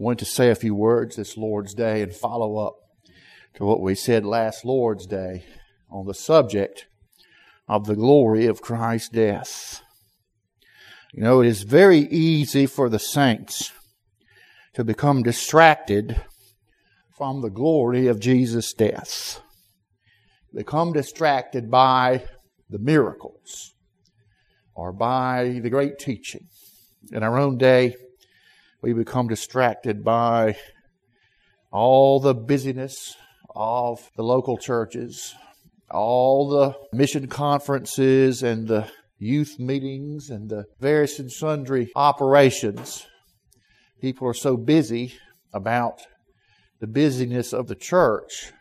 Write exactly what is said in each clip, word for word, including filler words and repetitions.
want to say a few words this Lord's Day and follow up to what we said last Lord's Day on the subject of the glory of Christ's death. You know, it is very easy for the saints to become distracted from the glory of Jesus' death. Become distracted by the miracles or by the great teaching. In our own day, we become distracted by all the busyness of the local churches, all the mission conferences and the youth meetings and the various and sundry operations. People are so busy about the busyness of the church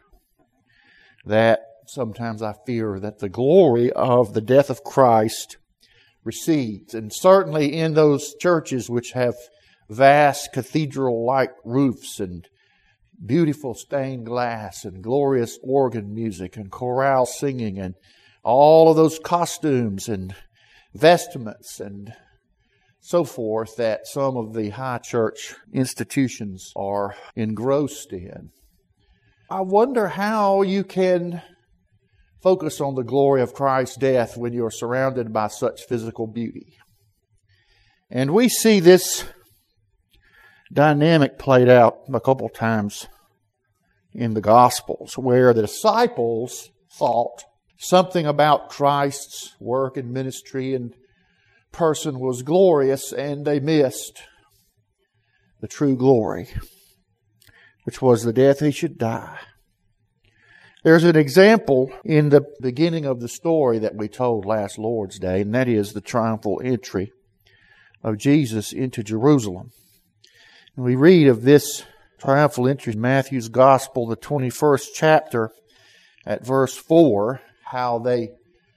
that sometimes I fear that the glory of the death of Christ recedes. And certainly in those churches which have vast cathedral-like roofs and beautiful stained glass and glorious organ music and chorale singing and all of those costumes and vestments and so forth that some of the high church institutions are engrossed in. I wonder how you can focus on the glory of Christ's death when you're surrounded by such physical beauty. And we see this dynamic played out a couple times in the Gospels, where the disciples thought something about Christ's work and ministry and person was glorious, and they missed the true glory, which was the death he should die. There's an example in the beginning of the story that we told last Lord's Day, and that is the triumphal entry of Jesus into Jerusalem. And we read of this triumphal entry in Matthew's Gospel, the twenty-first chapter, at verse four, how they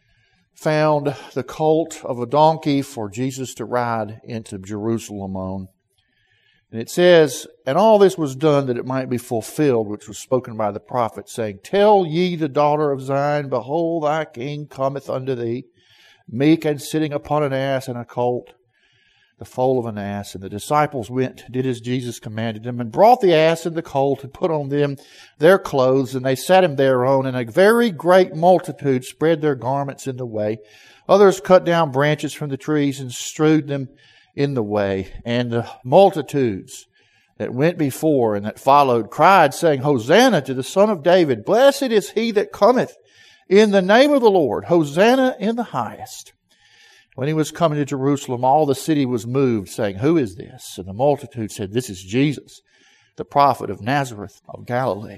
found the colt of a donkey for Jesus to ride into Jerusalem on. And it says, "And all this was done that it might be fulfilled, which was spoken by the prophet, saying, Tell ye the daughter of Zion, Behold, thy king cometh unto thee, meek and sitting upon an ass and a colt, the foal of an ass. And the disciples went, did as Jesus commanded them, and brought the ass and the colt, and put on them their clothes, and they sat him thereon. And a very great multitude spread their garments in the way. Others cut down branches from the trees and strewed them in the way. And the multitudes that went before and that followed cried, saying, Hosanna to the Son of David. Blessed is he that cometh in the name of the Lord. Hosanna in the highest. When he was coming to Jerusalem, all the city was moved, saying, Who is this? And the multitude said, This is Jesus, the prophet of Nazareth of Galilee.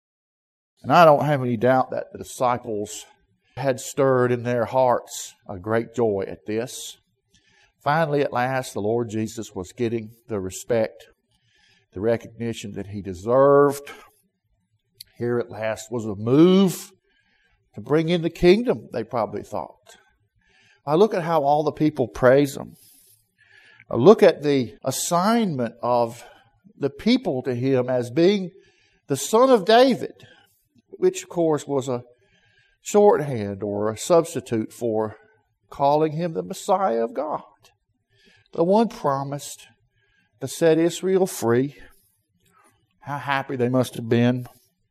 And I don't have any doubt that the disciples had stirred in their hearts a great joy at this. Finally, at last, the Lord Jesus was getting the respect, the recognition that he deserved. Here at last was a move to bring in the kingdom, they probably thought. I look at how all the people praise him. I look at the assignment of the people to him as being the Son of David, which of course was a shorthand or a substitute for calling him the Messiah of God. The one promised to set Israel free. How happy they must have been.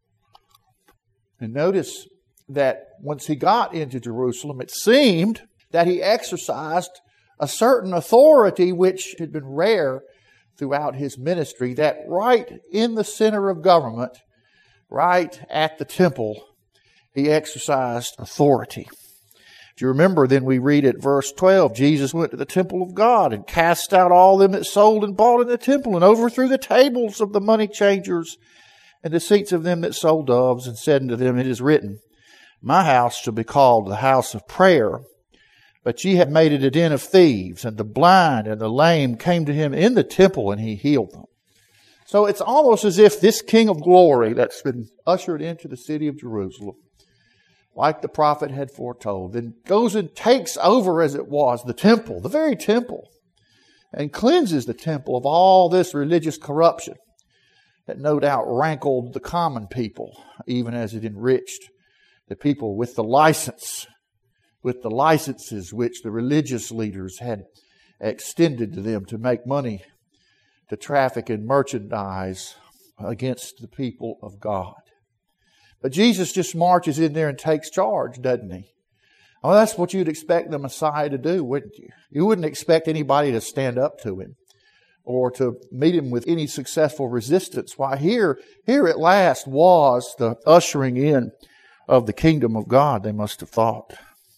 And notice that once he got into Jerusalem, it seemed that he exercised a certain authority which had been rare throughout his ministry, that right in the center of government, right at the temple, he exercised authority. Do you remember, then we read at verse twelve, Jesus went to the temple of God and cast out all them that sold and bought in the temple, and overthrew the tables of the money changers and the seats of them that sold doves, and said unto them, It is written, My house shall be called the house of prayer, but ye have made it a den of thieves. And the blind and the lame came to him in the temple, and he healed them. So it's almost as if this King of glory that's been ushered into the city of Jerusalem, like the prophet had foretold, then goes and takes over, as it was, the temple, the very temple, and cleanses the temple of all this religious corruption that no doubt rankled the common people, even as it enriched the people with the license, with the licenses which the religious leaders had extended to them to make money to traffic in merchandise against the people of God. But Jesus just marches in there and takes charge, doesn't he? Well, that's what you'd expect the Messiah to do, wouldn't you? You wouldn't expect anybody to stand up to him or to meet him with any successful resistance. Why, here, here at last was the ushering in of the kingdom of God, they must have thought.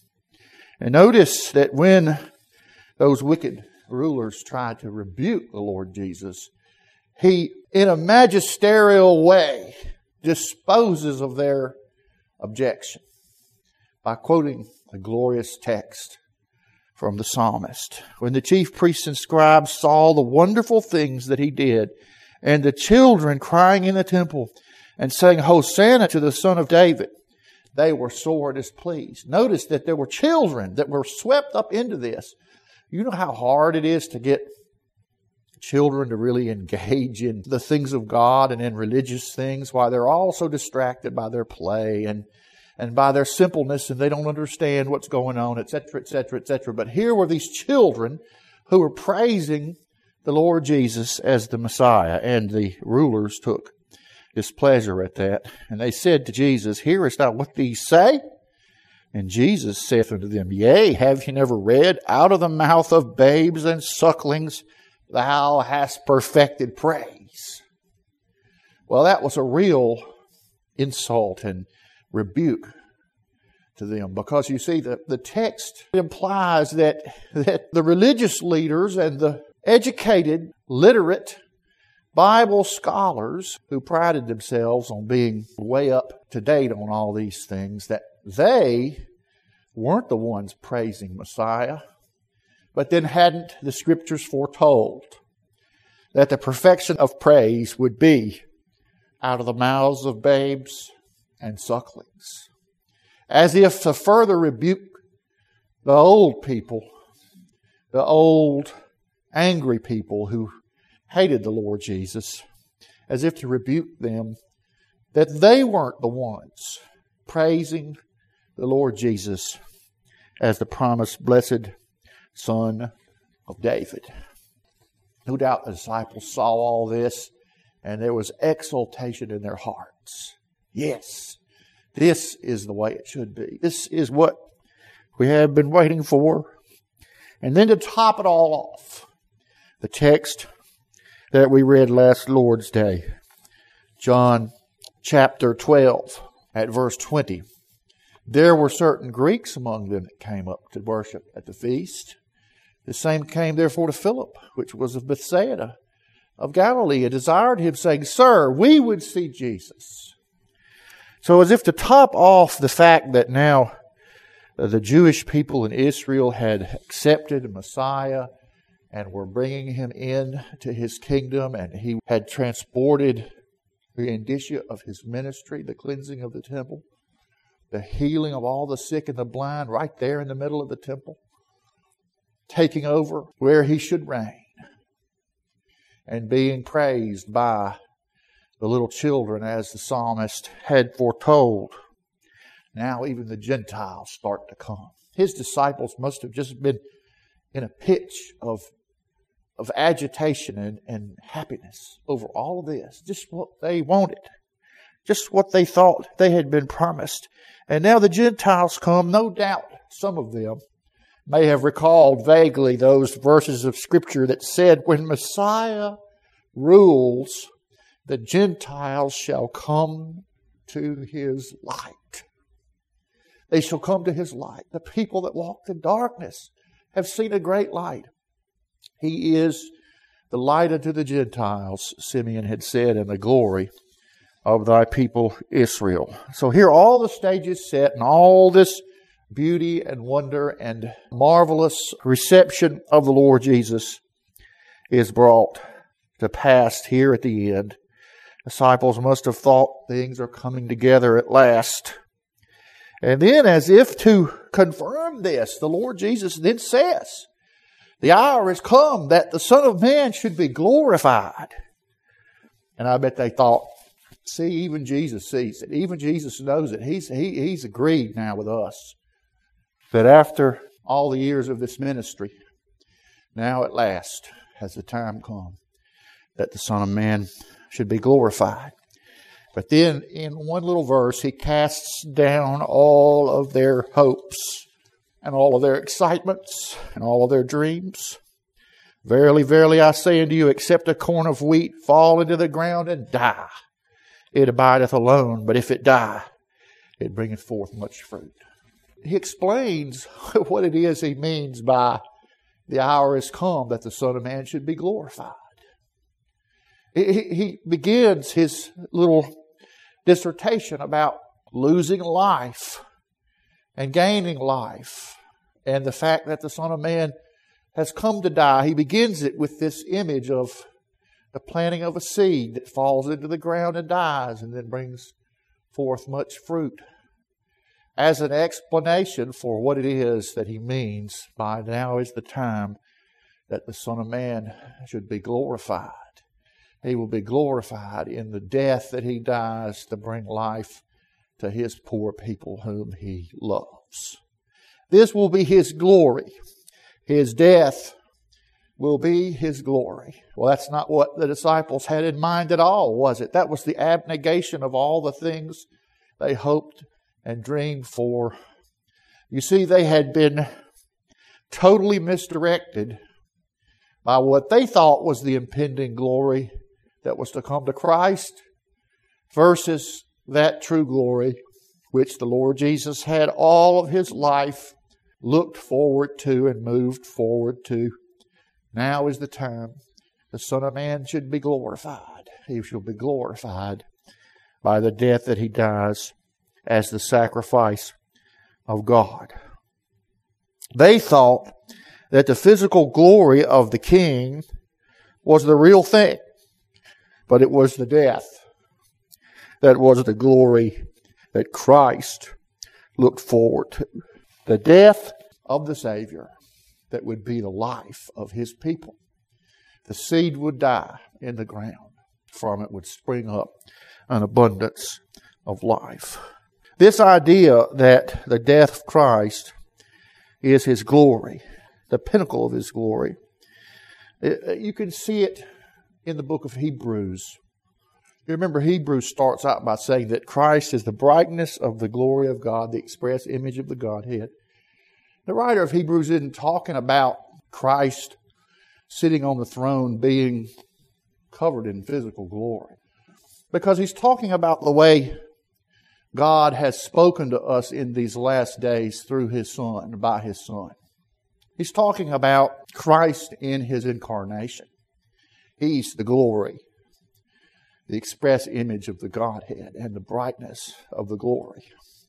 And notice that when those wicked rulers tried to rebuke the Lord Jesus, he, in a magisterial way, disposes of their objection by quoting a glorious text from the psalmist. When the chief priests and scribes saw the wonderful things that he did, and the children crying in the temple and saying, Hosanna to the Son of David, they were sore displeased. Notice that there were children that were swept up into this. You know how hard it is to get children to really engage in the things of God and in religious things, while they're all so distracted by their play and and by their simpleness, and they don't understand what's going on, et cetera, et cetera, et cetera. But here were these children who were praising the Lord Jesus as the Messiah, and the rulers took displeasure at that. And they said to Jesus, Hearest thou what these say? And Jesus saith unto them, Yea, have ye never read, Out of the mouth of babes and sucklings thou hast perfected praise. Well, that was a real insult and rebuke to them, because you see the, the text implies that, that the religious leaders and the educated, literate Bible scholars who prided themselves on being way up to date on all these things, that they weren't the ones praising Messiah, but then hadn't the Scriptures foretold that the perfection of praise would be out of the mouths of babes and sucklings, as if to further rebuke the old people, the old angry people who hated the Lord Jesus, as if to rebuke them that they weren't the ones praising the Lord Jesus as the promised blessed Son of David. No doubt the disciples saw all this, and there was exultation in their hearts. Yes, this is the way it should be. This is what we have been waiting for. And then to top it all off, the text that we read last Lord's Day, John chapter twelve at verse twenty. There were certain Greeks among them that came up to worship at the feast. The same came therefore to Philip, which was of Bethsaida of Galilee, and desired him, saying, Sir, we would see Jesus. So as if to top off the fact that now the Jewish people in Israel had accepted Messiah and were bringing him in to his kingdom, and he had transported the indicia of his ministry, the cleansing of the temple, the healing of all the sick and the blind right there in the middle of the temple, taking over where he should reign, and being praised by the little children as the psalmist had foretold. Now even the Gentiles start to come. His disciples must have just been in a pitch of, of agitation and, and happiness over all of this. Just what they wanted. Just what they thought they had been promised. And now the Gentiles come. No doubt some of them may have recalled vaguely those verses of Scripture that said, when Messiah rules, the Gentiles shall come to His light. They shall come to His light. The people that walked in darkness have seen a great light. He is the light unto the Gentiles, Simeon had said, and the glory of thy people Israel. So here all the stages set, and all this beauty and wonder and marvelous reception of the Lord Jesus is brought to pass here at the end. Disciples must have thought things are coming together at last. And then, as if to confirm this, the Lord Jesus then says, the hour has come that the Son of Man should be glorified. And I bet they thought, see, even Jesus sees it. Even Jesus knows it. He's, he, he's agreed now with us that after all the years of this ministry, now at last has the time come that the Son of Man should be glorified. But then in one little verse, he casts down all of their hopes and all of their excitements and all of their dreams. Verily, verily, I say unto you, except a corn of wheat fall into the ground and die, it abideth alone. But if it die, it bringeth forth much fruit. He explains what it is he means by the hour is come that the Son of Man should be glorified. He, he begins his little dissertation about losing life and gaining life, and the fact that the Son of Man has come to die. He begins it with this image of the planting of a seed that falls into the ground and dies and then brings forth much fruit, as an explanation for what it is that he means by now is the time that the Son of Man should be glorified. He will be glorified in the death that he dies to bring life to his poor people whom he loves. This will be his glory. His death will be his glory. Well, that's not what the disciples had in mind at all, was it? That was the abnegation of all the things they hoped and dreamed for. You see, they had been totally misdirected by what they thought was the impending glory that was to come to Christ versus that true glory which the Lord Jesus had all of his life looked forward to and moved forward to. Now is the time the Son of Man should be glorified. He shall be glorified by the death that he dies as the sacrifice of God. They thought that the physical glory of the King was the real thing, but it was the death that was the glory that Christ looked forward to. The death of the Savior that would be the life of his people. The seed would die in the ground. From it would spring up an abundance of life. This idea that the death of Christ is his glory, the pinnacle of his glory, you can see it in the book of Hebrews. You remember Hebrews starts out by saying that Christ is the brightness of the glory of God, the express image of the Godhead. The writer of Hebrews isn't talking about Christ sitting on the throne being covered in physical glory, because he's talking about the way God has spoken to us in these last days through his Son, by his Son. He's talking about Christ in his incarnation. He's the glory, the express image of the Godhead, and the brightness of the glory.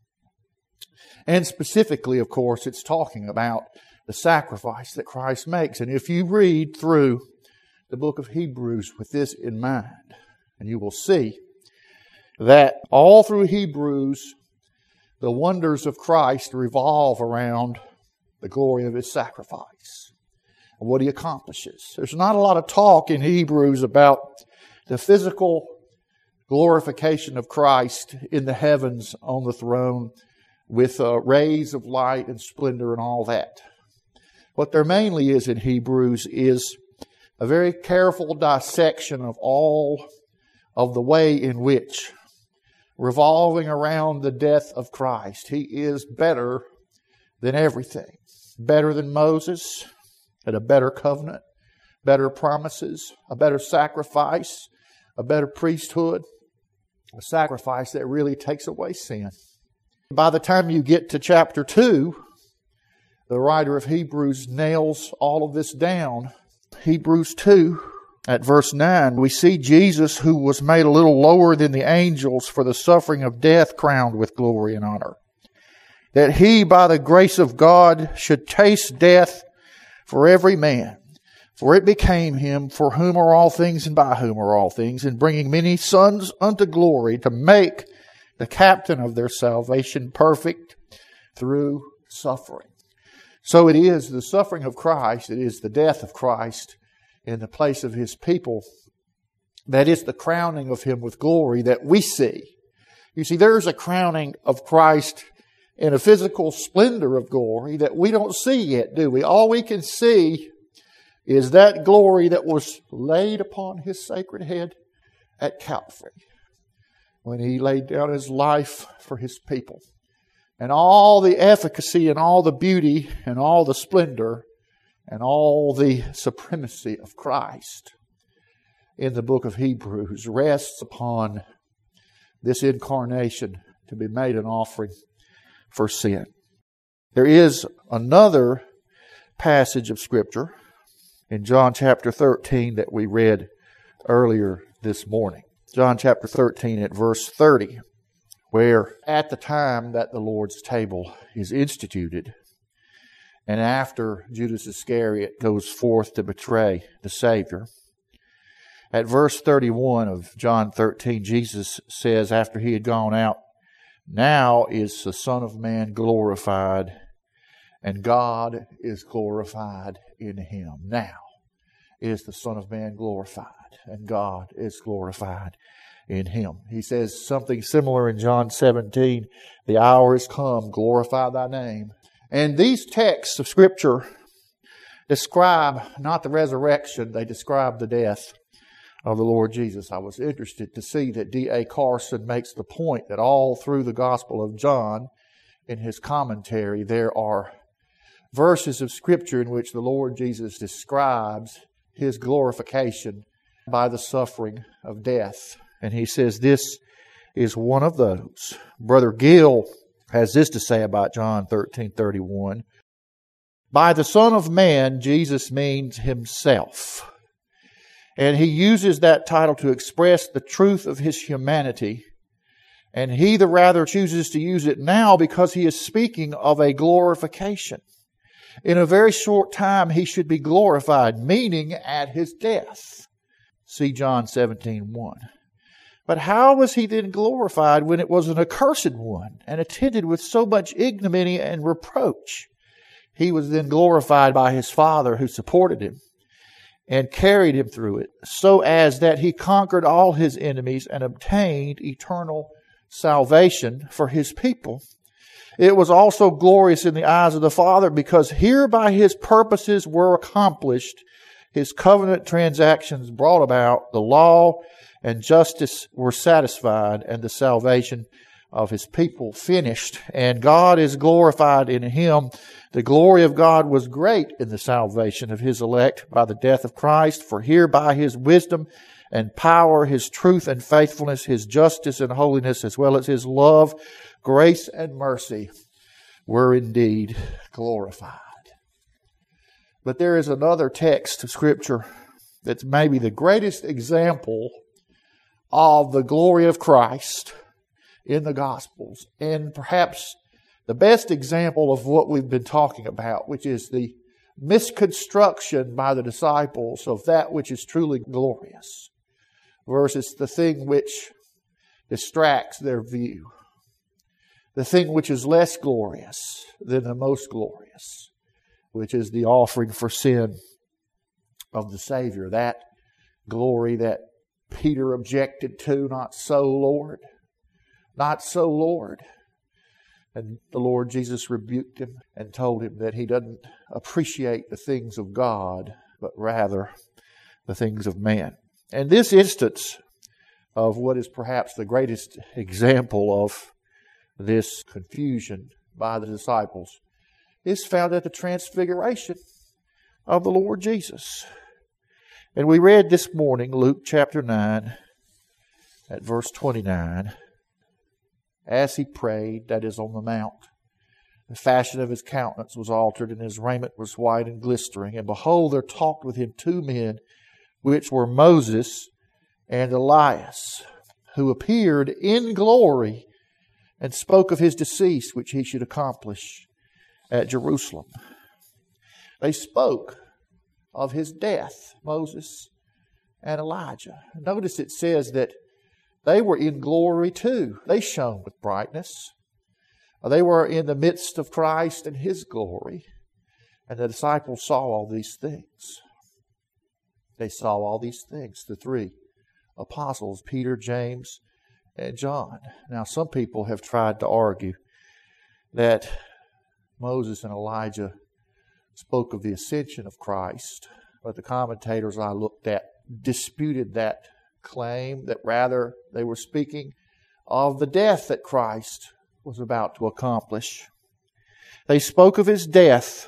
And specifically, of course, it's talking about the sacrifice that Christ makes. And if you read through the book of Hebrews with this in mind, and you will see that all through Hebrews, the wonders of Christ revolve around the glory of his sacrifice and what he accomplishes. There's not a lot of talk in Hebrews about the physical glorification of Christ in the heavens on the throne with uh, rays of light and splendor and all that. What there mainly is in Hebrews is a very careful dissection of all of the way in which, revolving around the death of Christ, he is better than everything. Better than Moses, and a better covenant, better promises, a better sacrifice, a better priesthood, a sacrifice that really takes away sin. By the time you get to chapter two, the writer of Hebrews nails all of this down. Hebrews two, at verse nine, we see Jesus, who was made a little lower than the angels for the suffering of death, crowned with glory and honor, that he, by the grace of God, should taste death for every man. For it became him, for whom are all things and by whom are all things, in bringing many sons unto glory, to make the captain of their salvation perfect through suffering. So it is the suffering of Christ, it is the death of Christ in the place of his people, that is the crowning of him with glory that we see. You see, there's a crowning of Christ in a physical splendor of glory that we don't see yet, do we? All we can see is that glory that was laid upon His sacred head at Calvary when He laid down His life for His people. And all the efficacy and all the beauty and all the splendor and all the supremacy of Christ in the book of Hebrews rests upon this incarnation to be made an offering for sin. There is another passage of Scripture in John chapter thirteen that we read earlier this morning. John chapter thirteen at verse thirty, where at the time that the Lord's table is instituted, and after Judas Iscariot goes forth to betray the Savior, at verse thirty-one of John thirteen, Jesus says, after He had gone out, "Now is the Son of Man glorified, and God is glorified in Him." Now is the Son of Man glorified, and God is glorified in Him. He says something similar in John seventeen, "The hour is come, glorify Thy name." And these texts of Scripture describe not the resurrection, they describe the death of the Lord Jesus. I was interested to see that D A Carson makes the point that all through the Gospel of John, in his commentary, there are verses of Scripture in which the Lord Jesus describes His glorification by the suffering of death. And he says this is one of those. Brother Gill has this to say about John thirteen thirty-one. By the Son of Man, Jesus means Himself. And He uses that title to express the truth of His humanity. And He the rather chooses to use it now because He is speaking of a glorification. In a very short time He should be glorified, meaning at His death. See John seventeen one. But how was He then glorified when it was an accursed one and attended with so much ignominy and reproach? He was then glorified by His Father who supported Him and carried Him through it, so as that He conquered all His enemies and obtained eternal salvation for His people. It was also glorious in the eyes of the Father, because hereby His purposes were accomplished. His covenant transactions brought about, the law and justice were satisfied, and the salvation of His people finished. And God is glorified in Him. The glory of God was great in the salvation of His elect by the death of Christ, for hereby His wisdom and power, His truth and faithfulness, His justice and holiness, as well as His love, grace and mercy were indeed glorified. But there is another text of Scripture that's maybe the greatest example of the glory of Christ in the Gospels, and perhaps the best example of what we've been talking about, which is the misconstruction by the disciples of that which is truly glorious versus the thing which distracts their view, the thing which is less glorious than the most glorious, which is the offering for sin of the Savior. That glory that Peter objected to, "Not so, Lord. Not so, Lord." And the Lord Jesus rebuked him and told him that he doesn't appreciate the things of God, but rather the things of man. And this instance of what is perhaps the greatest example of this confusion by the disciples is found at the transfiguration of the Lord Jesus. And we read this morning, Luke chapter nine, at verse twenty-nine, as He prayed, that is on the mount, the fashion of His countenance was altered, and His raiment was white and glistering. And behold, there talked with Him two men, which were Moses and Elias, who appeared in glory and spoke of His decease, which He should accomplish at Jerusalem. They spoke of His death, Moses and Elijah. Notice it says that they were in glory too. They shone with brightness. They were in the midst of Christ and His glory. And the disciples saw all these things. They saw all these things, the three apostles, Peter, James, and John. Now, some people have tried to argue that Moses and Elijah spoke of the ascension of Christ, But the commentators I looked at disputed that claim, that rather they were speaking of the death that Christ was about to accomplish. They spoke of His death.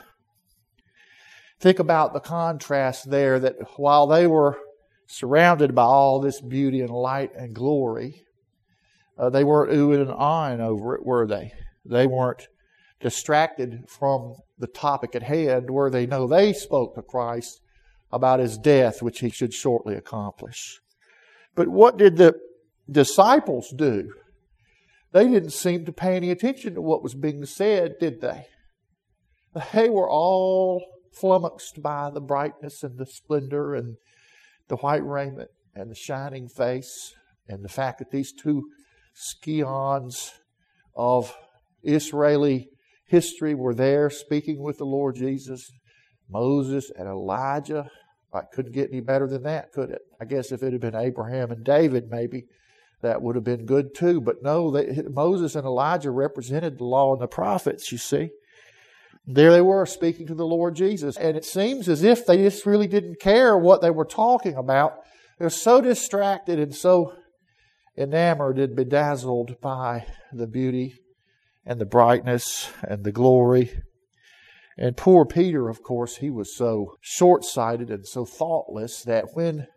Think about the contrast there, that while they were surrounded by all this beauty and light and glory, uh, they weren't oohing and ahhing over it, were they? They weren't distracted from the topic at hand, where they know they spoke to Christ about His death, which He should shortly accomplish. But what did the disciples do? They didn't seem to pay any attention to what was being said, did they? They were all flummoxed by the brightness and the splendor and the white raiment and the shining face and the fact that these two scions of Israeli history were there speaking with the Lord Jesus. Moses and Elijah. I couldn't get any better than that, could it? I guess if it had been Abraham and David, maybe that would have been good too. But no, they, Moses and Elijah represented the law and the prophets, you see. There they were speaking to the Lord Jesus. And it seems as if they just really didn't care what they were talking about. They were so distracted and so enamored and bedazzled by the beauty and the brightness and the glory. And poor Peter, of course, he was so short-sighted and so thoughtless that when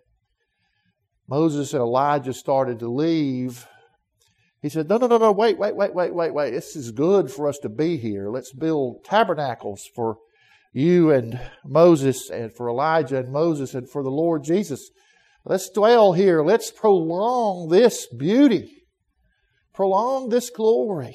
Moses and Elijah started to leave, he said, no, no, no, no, wait, wait, wait, wait, wait, wait. This is good for us to be here. Let's build tabernacles for you and Moses and for Elijah and Moses and for the Lord Jesus. Let's dwell here. Let's prolong this beauty. Prolong this glory.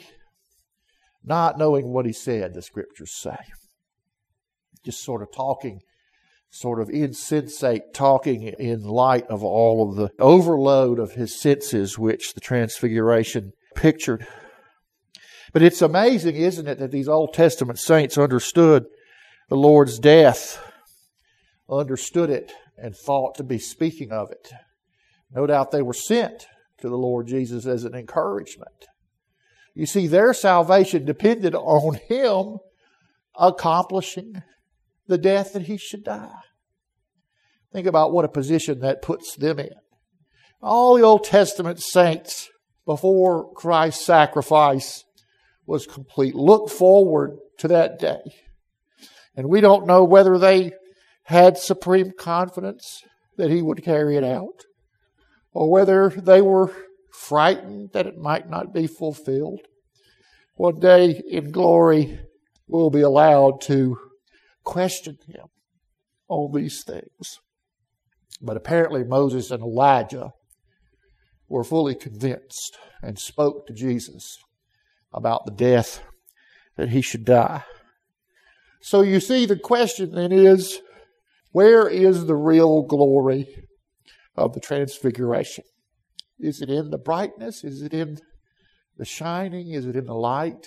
Not knowing what he said, the Scriptures say. Just sort of talking, sort of insensate talking in light of all of the overload of his senses which the Transfiguration pictured. But it's amazing, isn't it, that these Old Testament saints understood the Lord's death, understood it, and thought to be speaking of it. No doubt they were sent to the Lord Jesus as an encouragement. You see, their salvation depended on Him accomplishing the death that He should die. Think about what a position that puts them in. All the Old Testament saints before Christ's sacrifice was complete. Look forward to that day. And we don't know whether they had supreme confidence that He would carry it out, or whether they were frightened that it might not be fulfilled. One day in glory, we'll be allowed to question Him on these things. But apparently Moses and Elijah were fully convinced and spoke to Jesus about the death that He should die. So you see, the question then is, where is the real glory of the Transfiguration? Is it in the brightness? Is it in the shining? Is it in the light?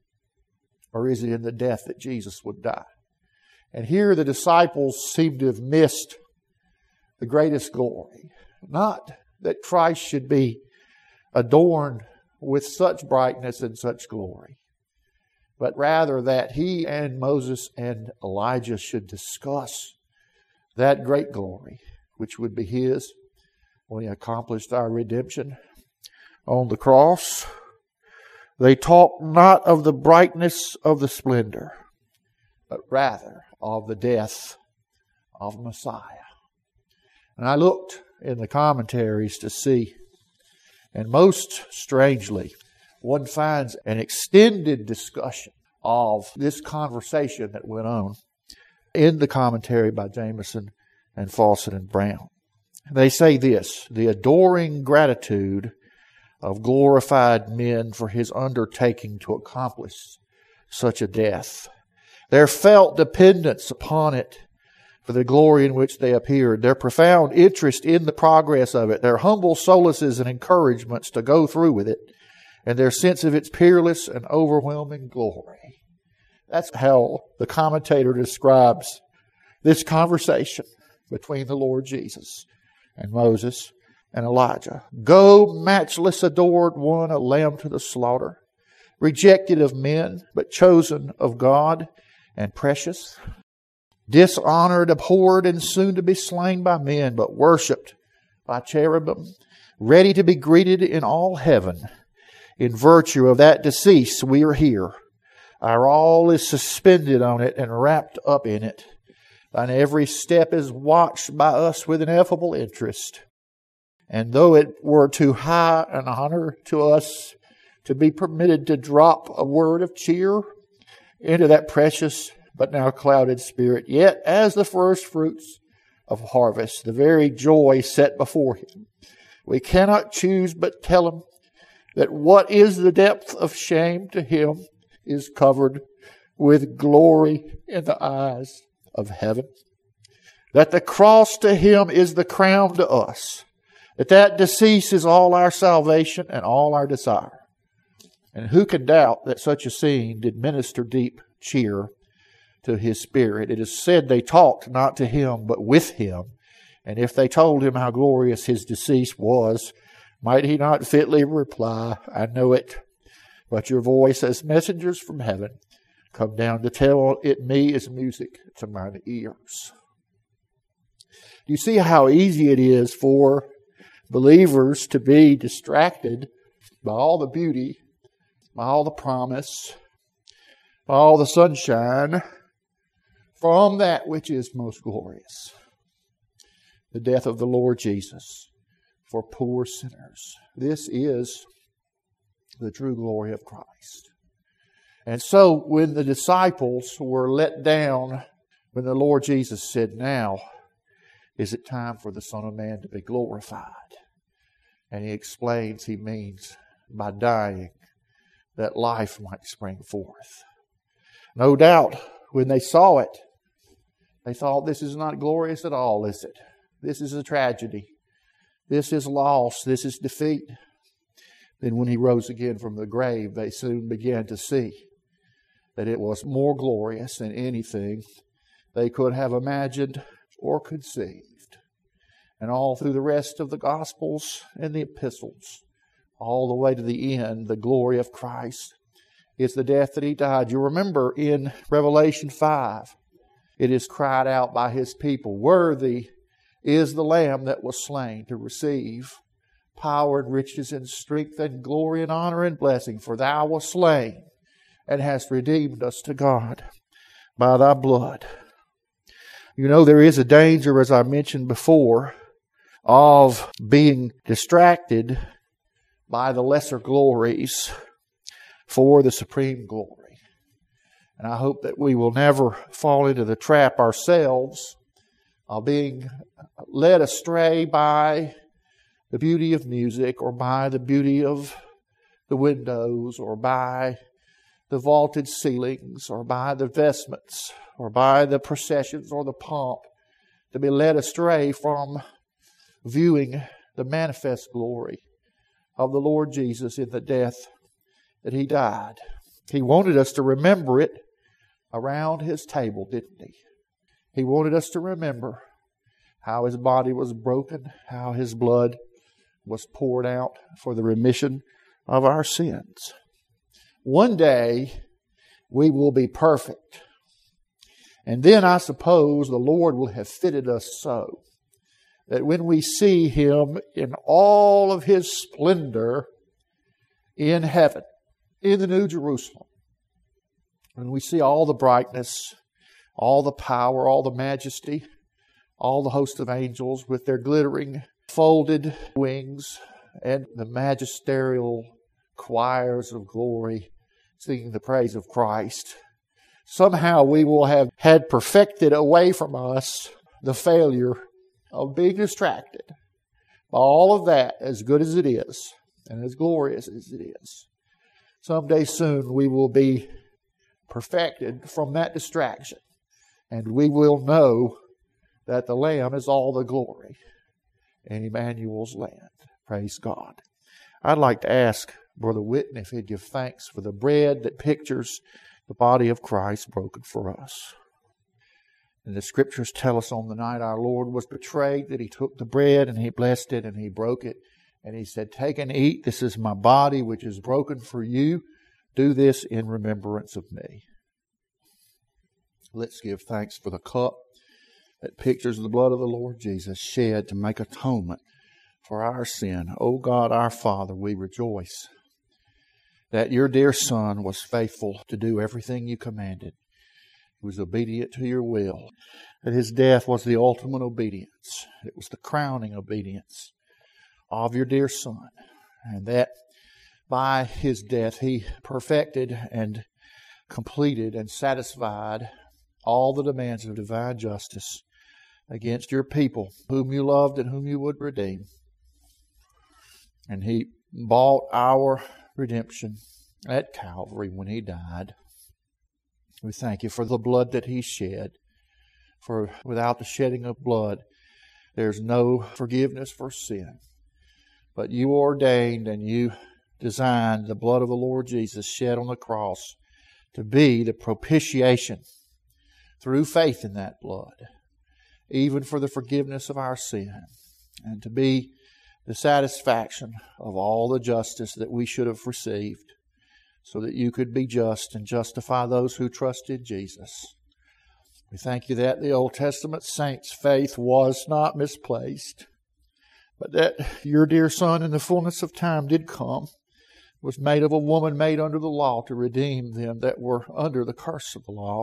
Or is it in the death that Jesus would die? And here the disciples seem to have missed the greatest glory. Not that Christ should be adorned with such brightness and such glory, but rather that He and Moses and Elijah should discuss that great glory, which would be His when He accomplished our redemption on the cross. They talked not of the brightness of the splendor, but rather of the death of Messiah. And I looked in the commentaries to see, and most strangely, one finds an extended discussion of this conversation that went on in the commentary by Jameson and Fawcett and Brown. They say this: the adoring gratitude of glorified men for His undertaking to accomplish such a death, their felt dependence upon it for the glory in which they appeared, their profound interest in the progress of it, their humble solaces and encouragements to go through with it, and their sense of its peerless and overwhelming glory. That's how the commentator describes this conversation between the Lord Jesus and Moses and Elijah. Go, matchless adored one, a lamb to the slaughter, rejected of men, but chosen of God and precious. dishonored, abhorred, and soon to be slain by men, but worshipped by cherubim, ready to be greeted in all heaven. In virtue of that decease, we are here. Our all is suspended on it and wrapped up in it, and every step is watched by us with ineffable interest. And though it were too high an honor to us to be permitted to drop a word of cheer into that precious but now clouded spirit, yet as the first fruits of harvest, the very joy set before Him, we cannot choose but tell Him that what is the depth of shame to Him is covered with glory in the eyes of heaven. That the cross to Him is the crown to us. That that decease is all our salvation and all our desire. And who can doubt that such a scene did minister deep cheer to His spirit? It is said they talked not to Him but with Him. And if they told Him how glorious His decease was, might He not fitly reply, I know it, but your voice as messengers from heaven come down to tell it me as music to mine ears. Do you see how easy it is for believers to be distracted by all the beauty, by all the promise, by all the sunshine, from that which is most glorious, the death of the Lord Jesus for poor sinners. This is the true glory of Christ. And so when the disciples were let down, when the Lord Jesus said, now is it time for the Son of Man to be glorified? And He explains He means by dying that life might spring forth. No doubt when they saw it, they thought, this is not glorious at all, is it? This is a tragedy. This is loss. This is defeat. Then when He rose again from the grave, they soon began to see that it was more glorious than anything they could have imagined or conceived. And all through the rest of the Gospels and the epistles, all the way to the end, the glory of Christ is the death that He died. You remember in Revelation five, it is cried out by His people, worthy is the Lamb that was slain to receive power and riches and strength and glory and honor and blessing. For Thou wast slain and hast redeemed us to God by Thy blood. You know, there is a danger, as I mentioned before, of being distracted by the lesser glories for the supreme glory. And I hope that we will never fall into the trap ourselves of being led astray by the beauty of music or by the beauty of the windows or by the vaulted ceilings or by the vestments or by the processions or the pomp, to be led astray from viewing the manifest glory of the Lord Jesus in the death that He died. He wanted us to remember it around His table, didn't He? He wanted us to remember how His body was broken, how His blood was poured out for the remission of our sins. One day we will be perfect. And then I suppose the Lord will have fitted us so that when we see Him in all of His splendor in heaven, in the New Jerusalem, when we see all the brightness, all the power, all the majesty, all the host of angels with their glittering folded wings and the magisterial choirs of glory singing the praise of Christ, somehow we will have had perfected away from us the failure of being distracted by all of that, as good as it is and as glorious as it is. Someday soon we will be perfected from that distraction, and we will know that the Lamb is all the glory in Emmanuel's land. Praise God. I'd like to ask Brother Whitten if he'd give thanks for the bread that pictures the body of Christ broken for us. And the Scriptures tell us on the night our Lord was betrayed that He took the bread and He blessed it and He broke it. And He said, take and eat. This is my body which is broken for you. Do this in remembrance of me. Let's give thanks for the cup that pictures the blood of the Lord Jesus shed to make atonement for our sin. O God, our Father, we rejoice that your dear Son was faithful to do everything you commanded. He was obedient to your will. That his death was the ultimate obedience. It was the crowning obedience of your dear Son. And that by his death he perfected and completed and satisfied all the demands of divine justice against your people, whom you loved and whom you would redeem. And he bought our redemption at Calvary when he died. We thank you for the blood that he shed. For without the shedding of blood, there's no forgiveness for sin. But you ordained and you designed the blood of the Lord Jesus shed on the cross to be the propitiation through faith in that blood, even for the forgiveness of our sin, and to be the satisfaction of all the justice that we should have received, so that you could be just and justify those who trusted Jesus. We thank you that the Old Testament saints' faith was not misplaced, but that your dear Son in the fullness of time did come, was made of a woman made under the law to redeem them that were under the curse of the law.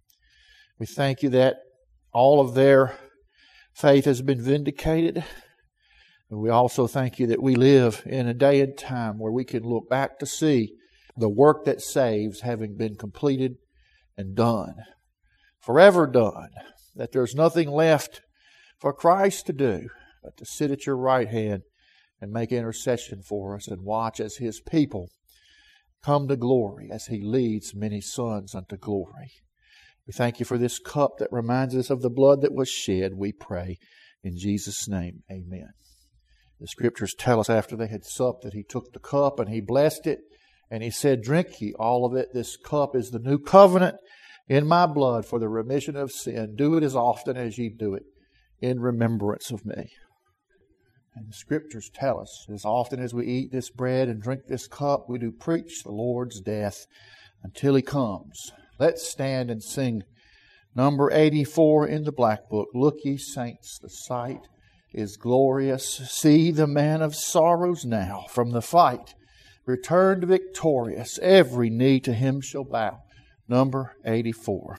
We thank you that all of their faith has been vindicated. And we also thank you that we live in a day and time where we can look back to see the work that saves having been completed and done, forever done, that there's nothing left for Christ to do but to sit at your right hand and make intercession for us and watch as his people come to glory as he leads many sons unto glory. We thank you for this cup that reminds us of the blood that was shed, we pray. In Jesus' name, amen. The Scriptures tell us after they had supped that he took the cup and he blessed it and he said, "Drink ye all of it. This cup is the new covenant in my blood for the remission of sin. Do it as often as ye do it in remembrance of me." And the Scriptures tell us, as often as we eat this bread and drink this cup, we do preach the Lord's death until he comes. Let's stand and sing number eighty-four in the Black Book. "Look ye saints, the sight is glorious. See the man of sorrows now from the fight returned victorious. Every knee to him shall bow." Number eighty-four.